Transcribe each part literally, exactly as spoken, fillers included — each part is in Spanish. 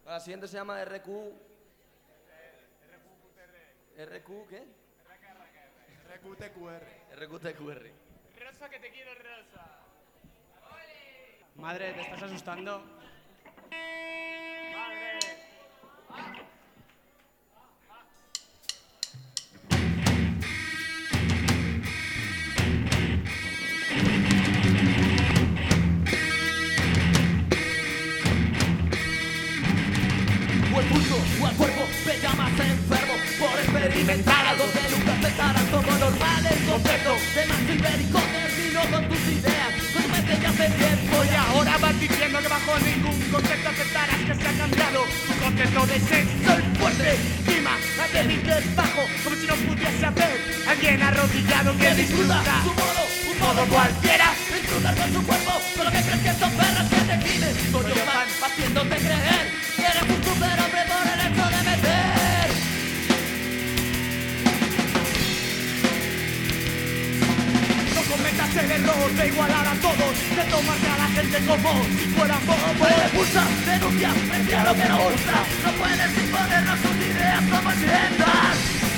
La siguiente se llama R Q. ¿R Q qué? R Q T Q R. R Q T Q R. Rosa, que te quiero, Rosa. Madre, ¿te estás asustando? Madre. O el pulso o el cuerpo me llamas enfermo por experimentar algo que nunca aceptarás como normal. El concepto de más ibérico terminó con tus ideas, con tu mente ya hace tiempo Y ahora vas diciendo que bajo ningún concepto aceptarás que se ha cambiado tu concepto de sexo. soy fuerte, encima, la débil del bajo, Como si no pudiese haber alguien arrodillado que que disfruta disfruta su modo, un modo todo cualquiera. disfrutar con su cuerpo, con lo que crees que son perras que te gimen. Soy yo fan, haciéndote creer que eres un superhombre por el hecho de meter. No cometas el error de igualar a todos, de tomarte a la gente como si fueran bobos. Puede pulsar, denuncia, mencia lo que no gusta. No puedes imponernos tus ideas como sientas.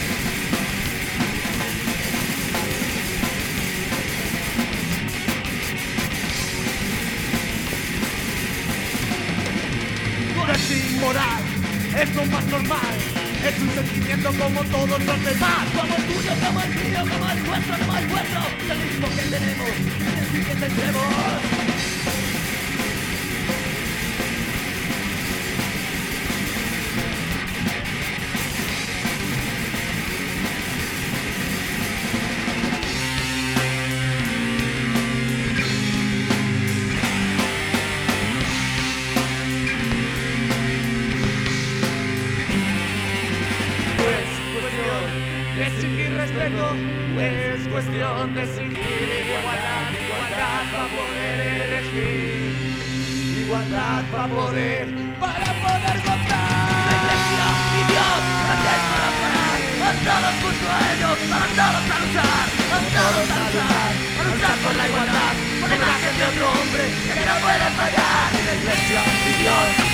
No es inmoral, es lo más normal. Es un sentimiento como todos los demás. Como el tuyo, como el mío, como el nuestro, como el vuestro. Es el mismo que tenemos, es el que tendremos. De exigir respeto, es cuestión de exigir igualdad, igualdad para poder elegir, igualdad para poder, para poder votar. La iglesia y Dios, gracias para parar. A todos junto a ellos, a todos a luchar. A todos a luchar, a luchar por la igualdad. Por la imagen de otro hombre que no puede fallar. La iglesia y Dios.